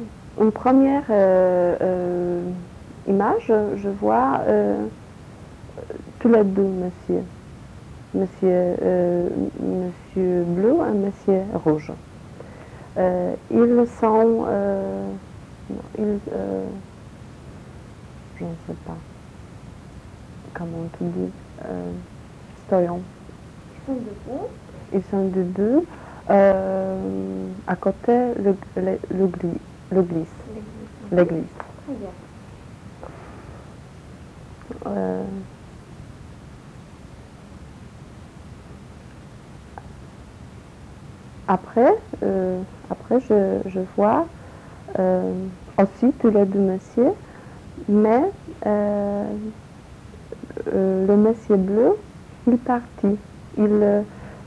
Une première image, je vois tous les deux monsieur. Monsieur bleu et monsieur rouge. Ils sont, non, je ne sais pas comment tu dis, stoyons. Ils sont debout. Ils sont debout à côté l'église. L'église. Très bien. Après, je vois aussi tous les deux messieurs, mais le monsieur bleu, il partit. Il,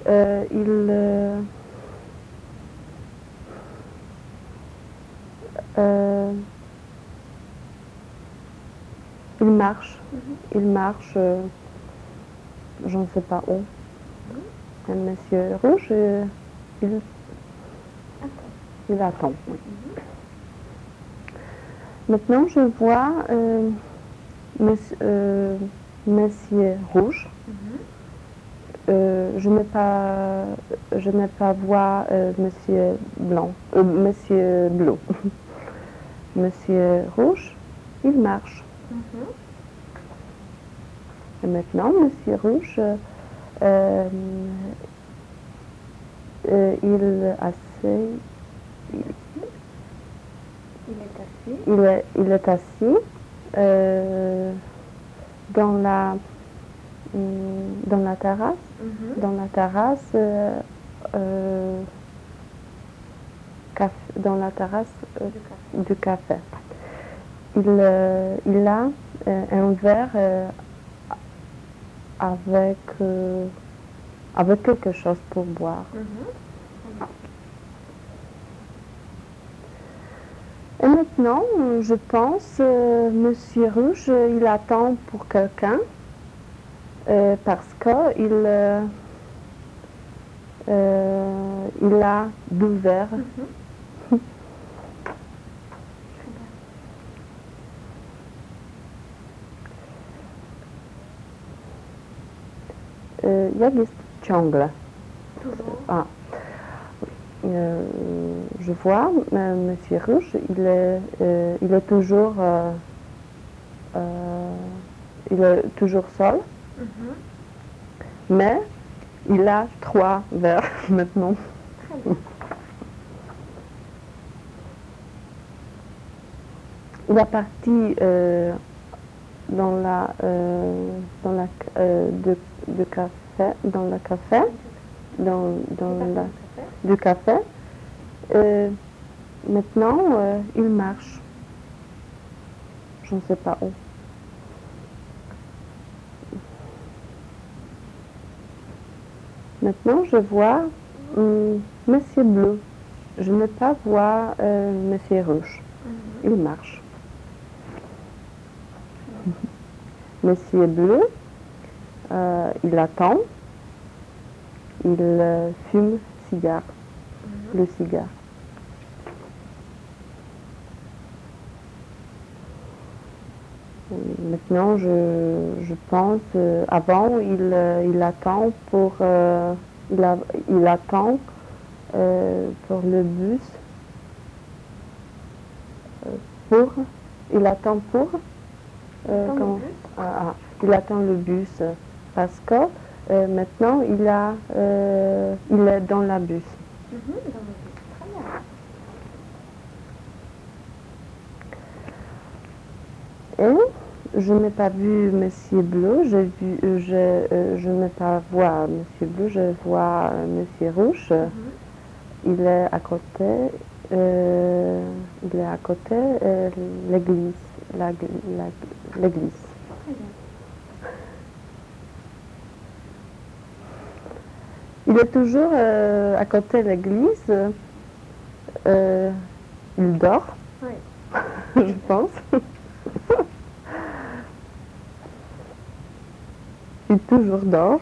il marche. Il marche, je ne sais pas où. Un monsieur rouge, il attend. Oui. Maintenant, je vois monsieur rouge. Je n'ai pas voir monsieur blanc, monsieur bleu. Monsieur rouge, il marche. Et maintenant, monsieur rouge, il est assis dans la terrasse. Dans la terrasse, dans la terrasse du café. Il a un verre avec quelque chose pour boire. Et maintenant, je pense, Monsieur Rouge, il attend pour quelqu'un parce qu'il il a deux verres. Jag ciągle. Ah. Je vois, Monsieur Rouge, il est toujours seul, mais il a trois verres maintenant. Il est parti dans le café. Maintenant, il marche. Je ne sais pas où. Maintenant, je vois Monsieur Bleu. Je ne peux pas voir Monsieur Rouge. Il marche. Monsieur Bleu, il attend. Il fume le cigare. Maintenant, je pense, avant, il attend pour le bus. Il attend pour il attend le bus parce que maintenant il est dans la bus. Très bien. Et je n'ai pas vu Monsieur Bleu, je n'ai pas voir Monsieur Bleu, je vois Monsieur Rouge. Il est à côté, l'église. L'église. Il est toujours à côté de l'église. Il dort, je pense. Il toujours dort.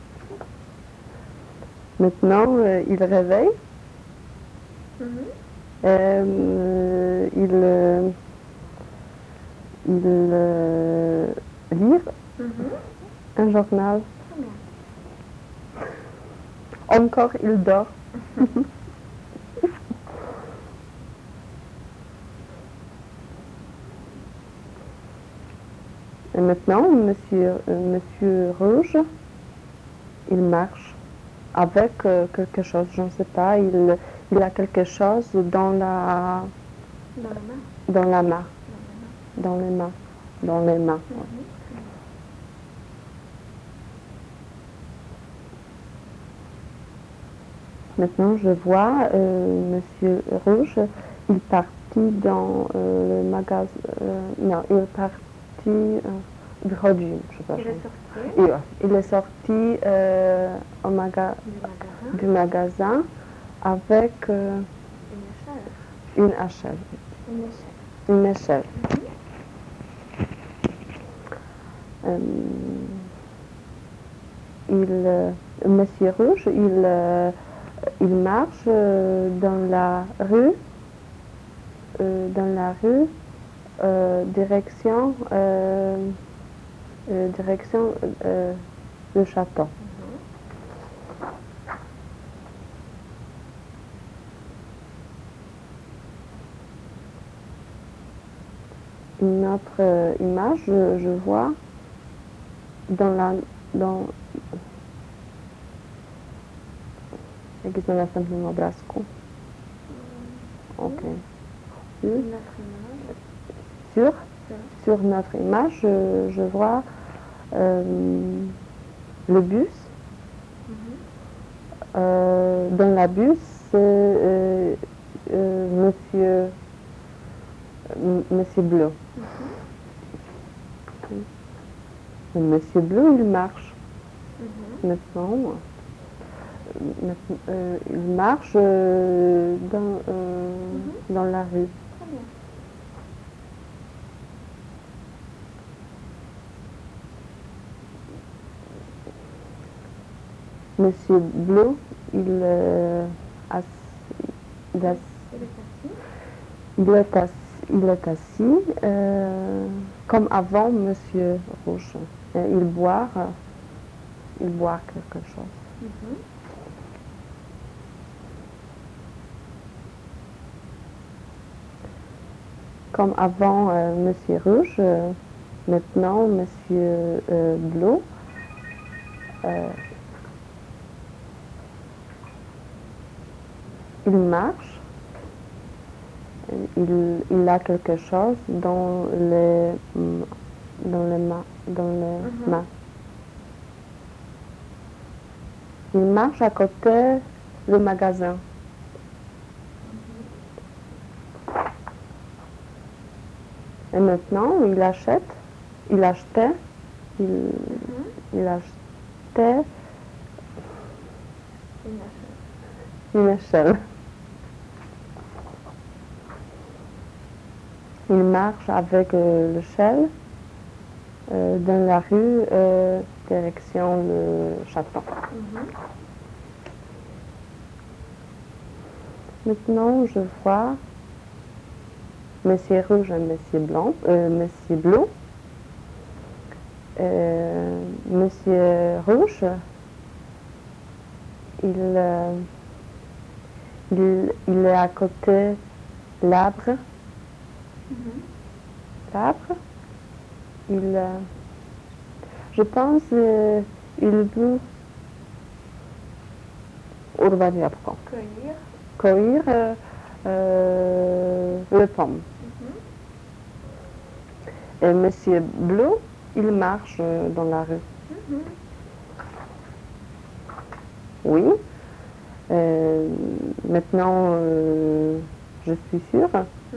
Maintenant, il réveille. Il lit un journal. Très bien. Encore, il dort. Et maintenant, Monsieur Rouge, il marche avec quelque chose, je ne sais pas, il a quelque chose dans la main. Dans les mains. Dans les mains. Ouais. Maintenant, je vois Monsieur Rouge, il est parti dans le magasin. Non, il est parti wychodzi, przepraszam. Il est sorti du magasin avec une échelle. Une échelle. Monsieur Rouge, il marche dans la rue, direction le château. Une autre image, je vois jakiś na następnym obrazku. Ok. Sur notre image, je vois le bus. Dans la bus, c'est Monsieur Bleu. Monsieur Bleu, il marche. Maintenant, il marche dans la rue. Monsieur Bleu, il est assis comme avant Monsieur Rouge. Il boit quelque chose. Comme avant Monsieur Rouge, maintenant Monsieur Bleu. Il marche, il a quelque chose dans les mains. Il marche à côté du magasin. Et maintenant, il achetait une échelle. Il marche avec l'échelle dans la rue, direction le château. Maintenant, je vois Monsieur Rouge et Monsieur Bleu. Monsieur Rouge, il est à côté de l'arbre. Je pense il veut cueillir le pomme. Et Monsieur Bleu, il marche dans la rue. Oui. Maintenant, je suis sûre.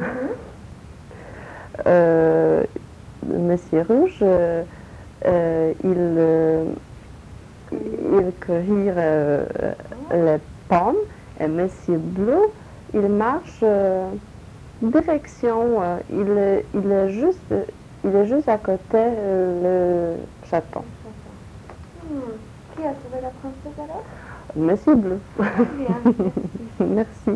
Monsieur Rouge, il cueille les pommes et Monsieur Bleu, il marche direction, il est juste à côté le château. Qui a trouvé la princesse alors? Monsieur Bleu. Bien, merci. Merci.